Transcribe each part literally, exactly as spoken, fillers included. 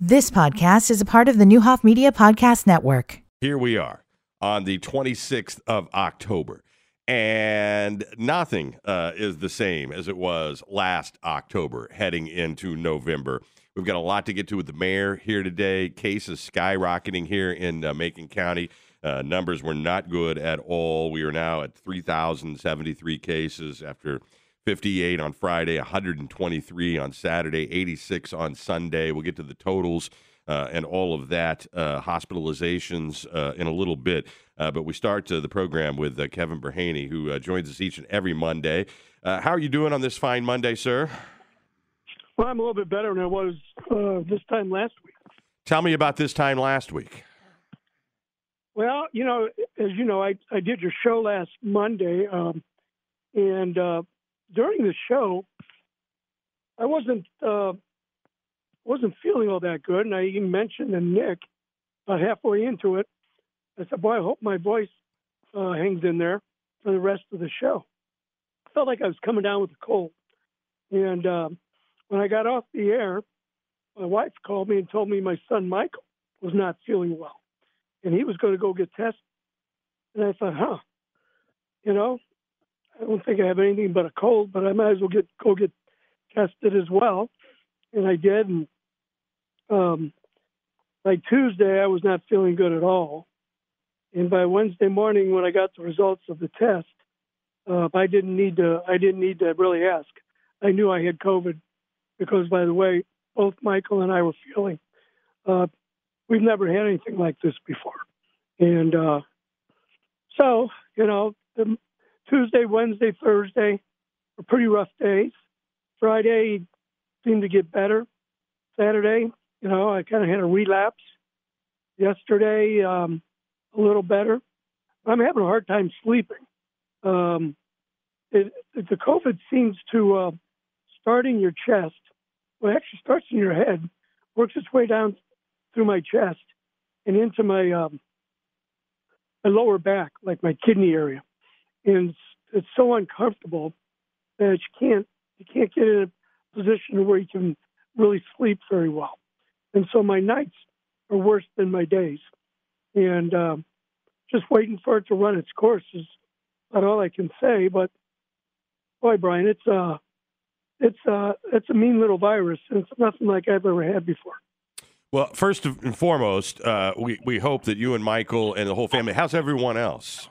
This podcast is a part of the Newhoff Media Podcast Network. Here we are on the twenty-sixth of October, and nothing uh, is the same as it was last October heading into November. We've got a lot to get to with the mayor here today. Cases skyrocketing here in uh, Macon County. Uh, numbers were not good at all. We are now at three thousand seventy-three cases after fifty-eight on Friday, one hundred twenty-three on Saturday, eighty-six on Sunday. We'll get to the totals uh, and all of that, uh, hospitalizations uh, in a little bit. Uh, but we start uh, the program with uh, Kevin Berhaney, who uh, joins us each and every Monday. Uh, how are you doing on this fine Monday, sir? Well, I'm a little bit better than I was uh, this time last week. Tell me about this time last week. Well, you know, as you know, I, I did your show last Monday, um, and uh, during the show, I wasn't uh, wasn't feeling all that good, and I even mentioned to Nick about halfway into it. I said, "Boy, I hope my voice uh, hangs in there for the rest of the show." I felt like I was coming down with a cold, and um, when I got off the air, my wife called me and told me my son Michael was not feeling well, and he was going to go get tested. And I thought, huh, you know, I don't think I have anything but a cold, but I might as well get go get tested as well. And I did. And um, by Tuesday, I was not feeling good at all. And by Wednesday morning, when I got the results of the test, uh, I didn't need to. I didn't need to really ask. I knew I had COVID because, by the way, both Michael and I were feeling. Uh, we've never had anything like this before, and uh, so you know. The, Tuesday, Wednesday, Thursday were pretty rough days. Friday seemed to get better. Saturday, you know, I kind of had a relapse. Yesterday, um, a little better. I'm having a hard time sleeping. Um, it, it, the COVID seems to uh, start in your chest. Well, it actually starts in your head, works its way down through my chest and into my um, my lower back, like my kidney area. And it's, it's so uncomfortable that you can't you can't get in a position where you can really sleep very well. And so my nights are worse than my days. And um, just waiting for it to run its course is about all I can say. But boy, Brian, it's uh it's uh it's a mean little virus, and it's nothing like I've ever had before. Well, first and foremost, uh, we we hope that you and Michael and the whole family. How's everyone else?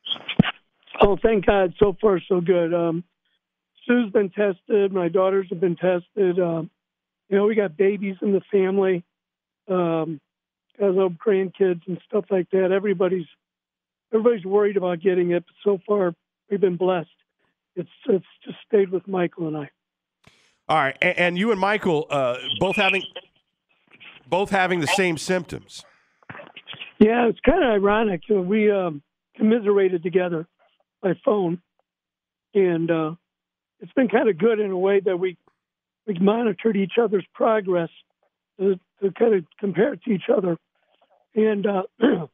Oh, thank God. So far, so good. Um, Sue's been tested. My daughters have been tested. Um, you know, we got babies in the family, um, got little grandkids and stuff like that. Everybody's everybody's worried about getting it, but so far we've been blessed. It's it's just stayed with Michael and I. All right, and, and you and Michael uh, both having both having the same symptoms. Yeah, it's kind of ironic. We um, commiserated together by phone, and uh, it's been kind of good in a way that we we monitored each other's progress to, to kind of compare it to each other, and uh,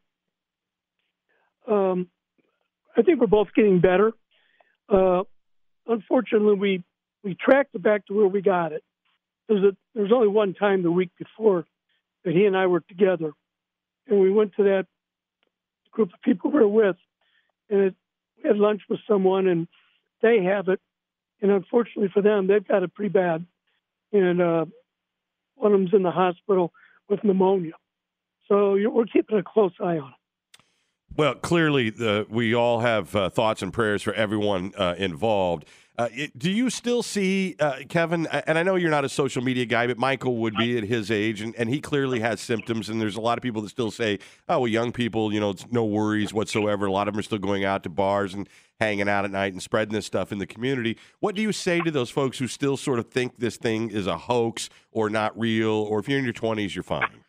um, I think we're both getting better. Uh, unfortunately, we we tracked it back to where we got it. There's a there's only one time the week before that he and I were together, and we went to that group of people we were with, and it, we had lunch with someone, and they have it. And unfortunately for them, they've got it pretty bad. And uh, one of them's in the hospital with pneumonia. So you're, we're keeping a close eye on it. Well, clearly, the, we all have uh, thoughts and prayers for everyone uh, involved. Uh, it, do you still see, uh, Kevin, and I know you're not a social media guy, but Michael would be at his age, and, and he clearly has symptoms, and there's a lot of people that still say, oh, well, young people, you know, it's no worries whatsoever. A lot of them are still going out to bars and hanging out at night and spreading this stuff in the community. What do you say to those folks who still sort of think this thing is a hoax or not real, or if you're in your twenties, you're fine?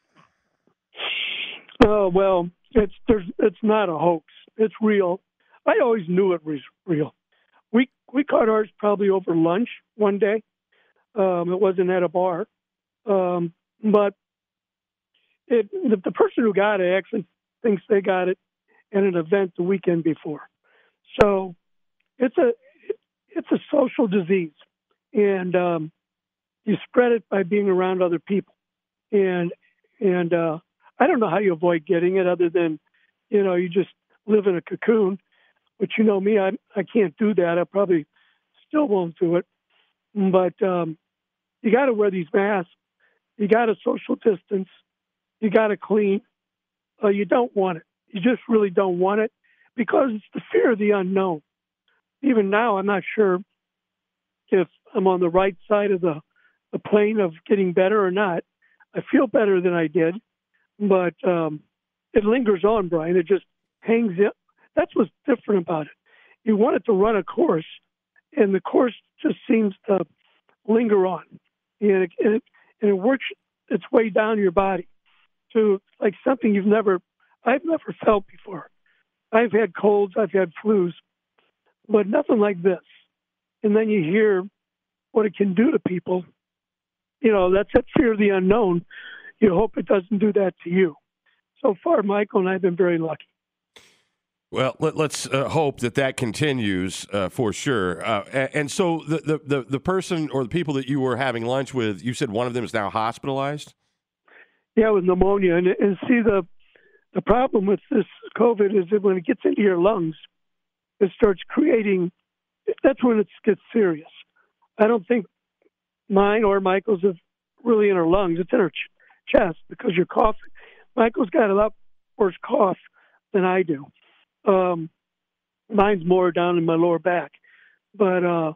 Oh, well, it's there's it's not a hoax. It's real. I always knew it was real. We we caught ours probably over lunch one day. Um, it wasn't at a bar, um, but it, the, the person who got it actually thinks they got it at an event the weekend before. So it's a it's a social disease, and um, you spread it by being around other people. And And uh, I don't know how you avoid getting it other than, you know, you just live in a cocoon. But you know me, I I can't do that. I probably still won't do it. But um, you got to wear these masks. You got to social distance. You got to clean. Uh, you don't want it. You just really don't want it because it's the fear of the unknown. Even now, I'm not sure if I'm on the right side of the, the plane of getting better or not. I feel better than I did, but um, it lingers on, Brian. It just hangs in. That's what's different about it. You want it to run a course, and the course just seems to linger on, and it, and it, and it works its way down your body to like something you've never, I've never felt before. I've had colds, I've had flus, but nothing like this. And then you hear what it can do to people. You know, that's that fear of the unknown. You hope it doesn't do that to you. So far, Michael and I have been very lucky. Well, let, let's uh, hope that that continues uh, for sure. Uh, and, and so the, the, the, the person or the people that you were having lunch with, you said one of them is now hospitalized? Yeah, with pneumonia. And, and see, the the problem with this COVID is that when it gets into your lungs, it starts creating, that's when it gets serious. I don't think mine or Michael's is really in her lungs. It's in her ch- chest because you're coughing. Michael's got a lot worse cough than I do. Um, mine's more down in my lower back. But uh,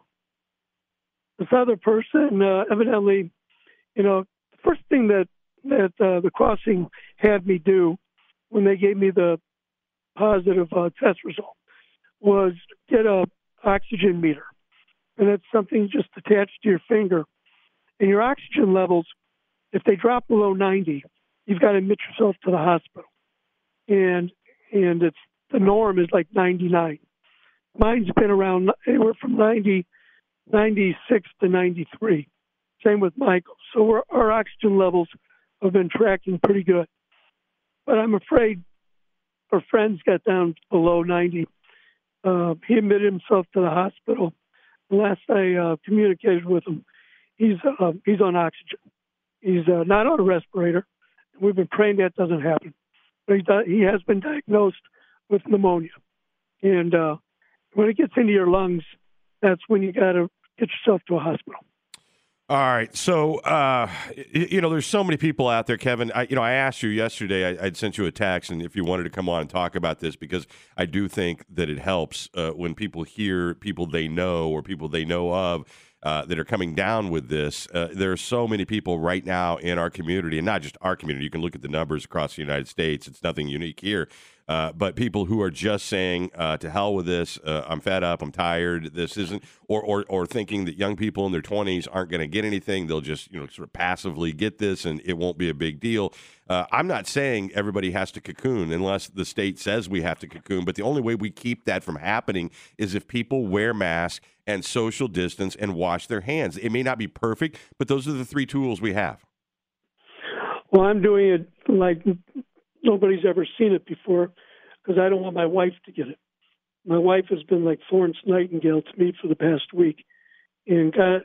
this other person, uh, evidently, you know, the first thing that, that uh, the crossing had me do when they gave me the positive uh, test result was get a oxygen meter. And it's something just attached to your finger. And your oxygen levels, if they drop below ninety, you've got to admit yourself to the hospital. And and it's the norm is like ninety-nine. Mine's been around anywhere from ninety, ninety-six to ninety-three. Same with Michael. So we're, our oxygen levels have been tracking pretty good. But I'm afraid our friends got down below ninety. Uh, he admitted himself to the hospital. Last I uh, communicated with him, he's uh, he's on oxygen. He's uh, not on a respirator. We've been praying that doesn't happen. But he, di- he has been diagnosed with pneumonia. And uh, when it gets into your lungs, that's when you got to get yourself to a hospital. All right. So, uh, you know, there's so many people out there, Kevin. I, you know, I asked you yesterday, I, I'd sent you a text, and if you wanted to come on and talk about this, because I do think that it helps uh, when people hear people they know or people they know of uh, that are coming down with this. Uh, there are so many people right now in our community, and not just our community. You can look at the numbers across the United States. It's nothing unique here. Uh, but people who are just saying, uh, to hell with this, uh, I'm fed up, I'm tired, this isn't, or, or or thinking that young people in their twenties aren't going to get anything, they'll just, you know, sort of passively get this and it won't be a big deal. Uh, I'm not saying everybody has to cocoon unless the state says we have to cocoon, but the only way we keep that from happening is if people wear masks and social distance and wash their hands. It may not be perfect, but those are the three tools we have. Well, I'm doing it like nobody's ever seen it before because I don't want my wife to get it. My wife has been like Florence Nightingale to me for the past week. And got,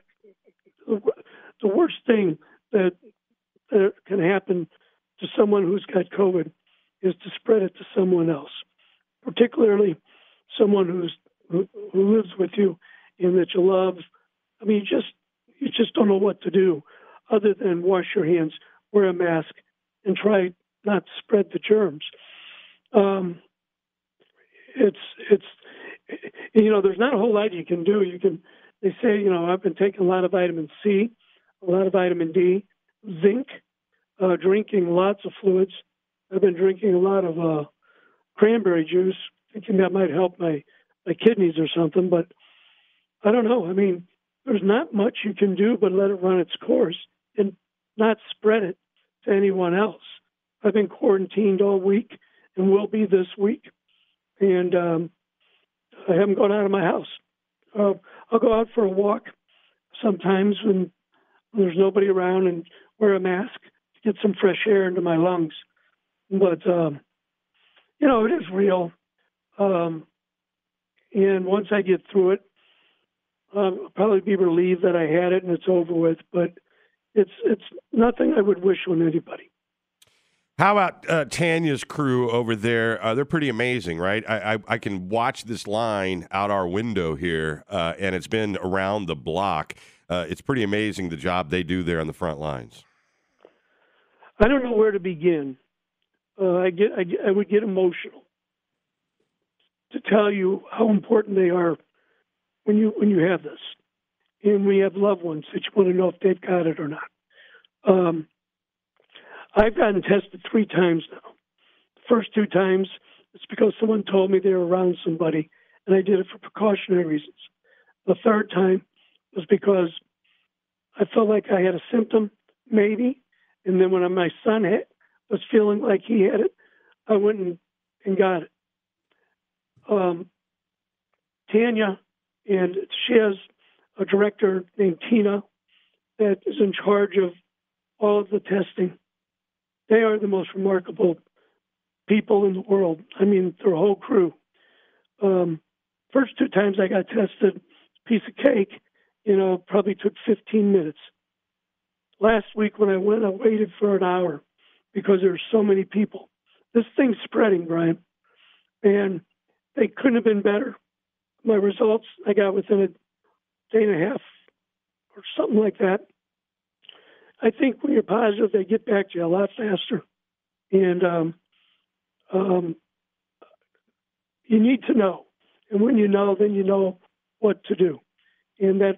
the worst thing that, that can happen to someone who's got COVID is to spread it to someone else, particularly someone who's who, who lives with you and that you love. I mean, you just you just don't know what to do other than wash your hands, wear a mask, and try not to spread the germs. Um, it's it's you know, there's not a whole lot you can do. You can they say, you know, I've been taking a lot of vitamin C, a lot of vitamin D, zinc, uh, drinking lots of fluids. I've been drinking a lot of uh, cranberry juice, thinking that might help my, my kidneys or something. But I don't know. I mean, there's not much you can do but let it run its course and not spread it to anyone else. I've been quarantined all week and will be this week. And um, I haven't gone out of my house. Uh, I'll go out for a walk sometimes when there's nobody around and wear a mask to get some fresh air into my lungs. But, um, you know, it is real. Um, and once I get through it, um, I'll probably be relieved that I had it and it's over with. But it's it's nothing I would wish on anybody. How about uh, Tanya's crew over there? Uh, they're pretty amazing, right? I, I, I can watch this line out our window here, uh, and it's been around the block. Uh, it's pretty amazing the job they do there on the front lines. I don't know where to begin. Uh, I get, I get, I would get emotional to tell you how important they are when you when you have this, and we have loved ones that you want to know if they've got it or not. Um, I've gotten tested three times now. The first two times, it's because someone told me they were around somebody, and I did it for precautionary reasons. The third time was because I felt like I had a symptom, maybe, and then when my son had, was feeling like he had it, I went and, and got it. Um, Tanya, and she has a director named Tina that is in charge of all of the testing. They are the most remarkable people in the world. I mean, their whole crew. Um, first two times I got tested, piece of cake, you know, probably took fifteen minutes. Last week when I went, I waited for an hour because there were so many people. This thing's spreading, Brian, and they couldn't have been better. My results I got within a day and a half or something like that. I think when you're positive, they get back to you a lot faster. And um, um, you need to know. And when you know, then you know what to do. And that,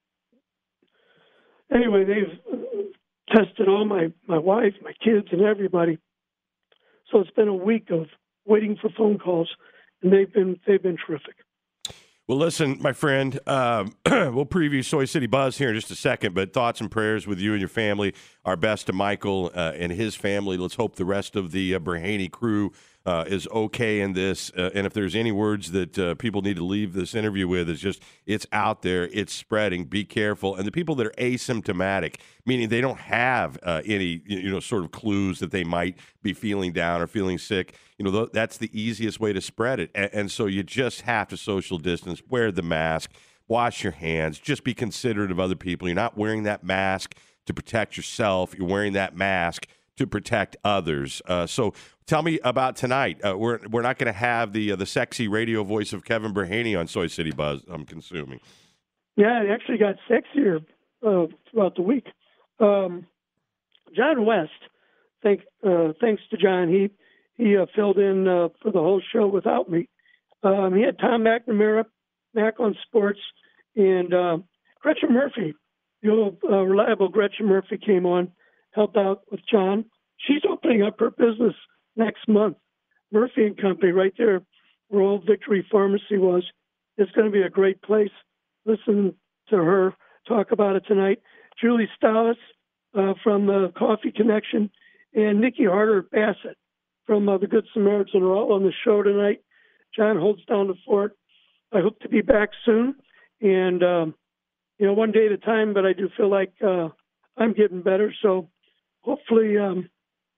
anyway, they've tested all my, my wife, my kids, and everybody. So it's been a week of waiting for phone calls, and they've been they've been terrific. Well, listen, my friend, um, we'll preview Soy City Buzz here in just a second, but thoughts and prayers with you and your family. Our best to Michael uh, and his family. Let's hope the rest of the uh, Brehany crew uh, is okay in this. Uh, and if there's any words that uh, people need to leave this interview with, it's just it's out there, it's spreading, be careful. And the people that are asymptomatic, meaning they don't have uh, any, you know, sort of clues that they might be feeling down or feeling sick, you know, th- that's the easiest way to spread it. And, and so you just have to social distance, wear the mask, wash your hands, just be considerate of other people. You're not wearing that mask to protect yourself. You're wearing that mask to protect others. Uh, so tell me about tonight. Uh, we're we're not going to have the uh, the sexy radio voice of Kevin Brehany on Soy City Buzz, I'm consuming. Yeah, it actually got sexier uh, throughout the week. Um, John West, thank, uh, thanks to John, he he uh, filled in uh, for the whole show without me. Um, he had Tom McNamara, Mac on Sports, and uh, Gretchen Murphy. The old uh, reliable Gretchen Murphy came on, helped out with John. She's opening up her business next month. Murphy and Company, right there where Old Victory Pharmacy was. It's going to be a great place. Listen to her talk about it tonight. Julie Stallis uh, from the Coffee Connection and Nikki Harder-Bassett from uh, the Good Samaritan are all on the show tonight. John holds down the fort. I hope to be back soon. And, um, you know, one day at a time, but I do feel like uh, I'm getting better. So hopefully um,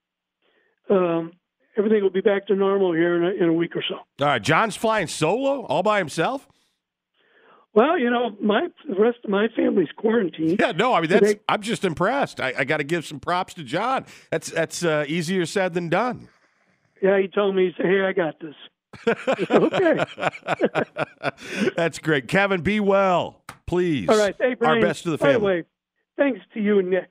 um, everything will be back to normal here in a, in a week or so. All right, John's flying solo all by himself? Well, you know, my the rest of my family's quarantined. Yeah, no, I mean, that's. They, I'm just impressed. I, I got to give some props to John. That's that's uh, easier said than done. Yeah, he told me, he said, hey, I got this. Okay. That's great. Kevin, be well, please. All right. Hey, Brian, our best to the family. By the way, thanks to you and Nick.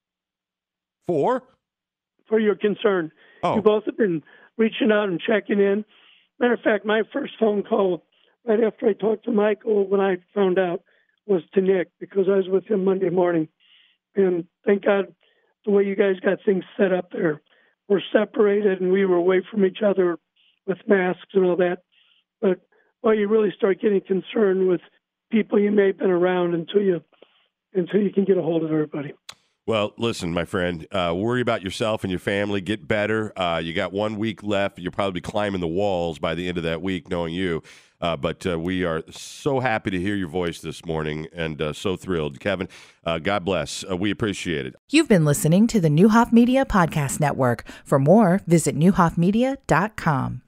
For? For your concern. Oh. You both have been reaching out and checking in. Matter of fact, my first phone call right after I talked to Michael when I found out was to Nick because I was with him Monday morning. And thank God the way you guys got things set up there. We're separated and we were away from each other with masks and all that. But well, you really start getting concerned with people you may have been around until you until you can get a hold of everybody. Well, listen, my friend, uh, worry about yourself and your family. Get better. Uh, you got one week left. You'll probably be climbing the walls by the end of that week, knowing you. Uh, but uh, we are so happy to hear your voice this morning and uh, so thrilled. Kevin, uh, God bless. Uh, we appreciate it. You've been listening to the Neuhoff Media Podcast Network. For more, visit neuhoff media dot com.